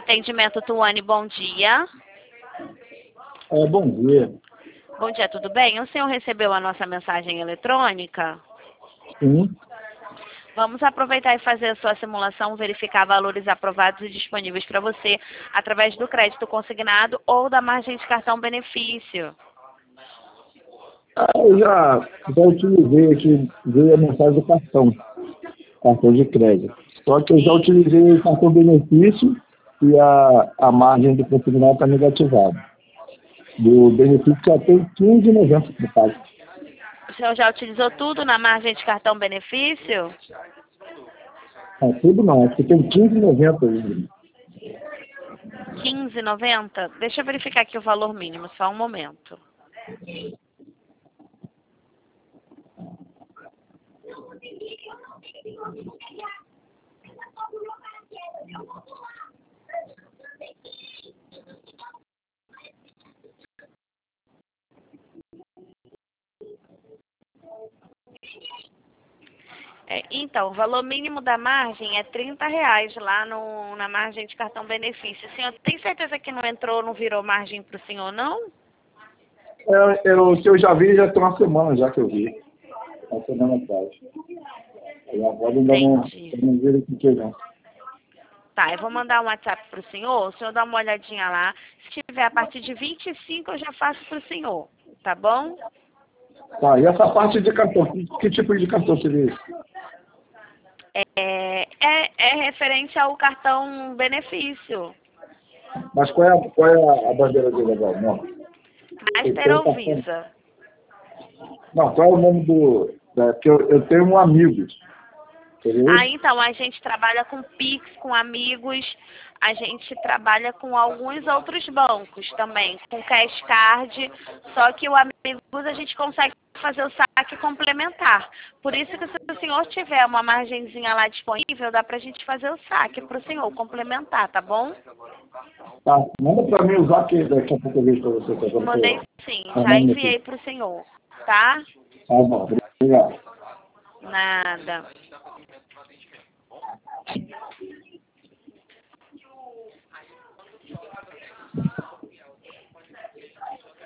Atendimento Tuane, bom dia. Bom dia. Bom dia, tudo bem? O senhor recebeu a nossa mensagem eletrônica? Sim. Vamos aproveitar e fazer a sua simulação, verificar valores aprovados e disponíveis para você através do crédito consignado ou da margem de cartão benefício. Eu já utilizei aqui, veio a mensagem do cartão de crédito. Só que eu já utilizei o cartão benefício e a margem do consignado está negativada. Do benefício já tem 15,90 por pago. O senhor já utilizou tudo na margem de cartão benefício? Tudo não, acho que tem 15,90 ainda. 15,90? Deixa eu verificar aqui o valor mínimo, só um momento. Então, o valor mínimo da margem é R$ 30 lá na margem de cartão benefício. O senhor tem certeza que não entrou, não virou margem para o senhor, não? O que eu já vi já tem uma semana já que eu vi. Uma semana atrás. Aí agora ainda não vi o que não. Tá, eu vou mandar um WhatsApp para o senhor dá uma olhadinha lá. Se tiver a partir de 25, eu já faço para o senhor, tá bom? Tá, e essa parte de cartão, que tipo de cartão seria isso? É referente ao cartão benefício. Mas qual é a bandeira dele agora? Não. Master ou Visa? Não, qual é o nome do... Porque eu tenho um amigo. Entendeu? Então, a gente trabalha com Pix, com amigos, a gente trabalha com alguns outros bancos também, com Cash Card, só que o Amigos a gente consegue fazer o saque complementar. Por isso que se o senhor tiver uma margenzinha lá disponível, dá pra gente fazer o saque pro senhor complementar, tá bom? Tá, manda pra mim usar que daqui a pouco eu vejo pra você. Tá, Mandei sim, já enviei pro senhor, tá? Tá bom, obrigado. Nada.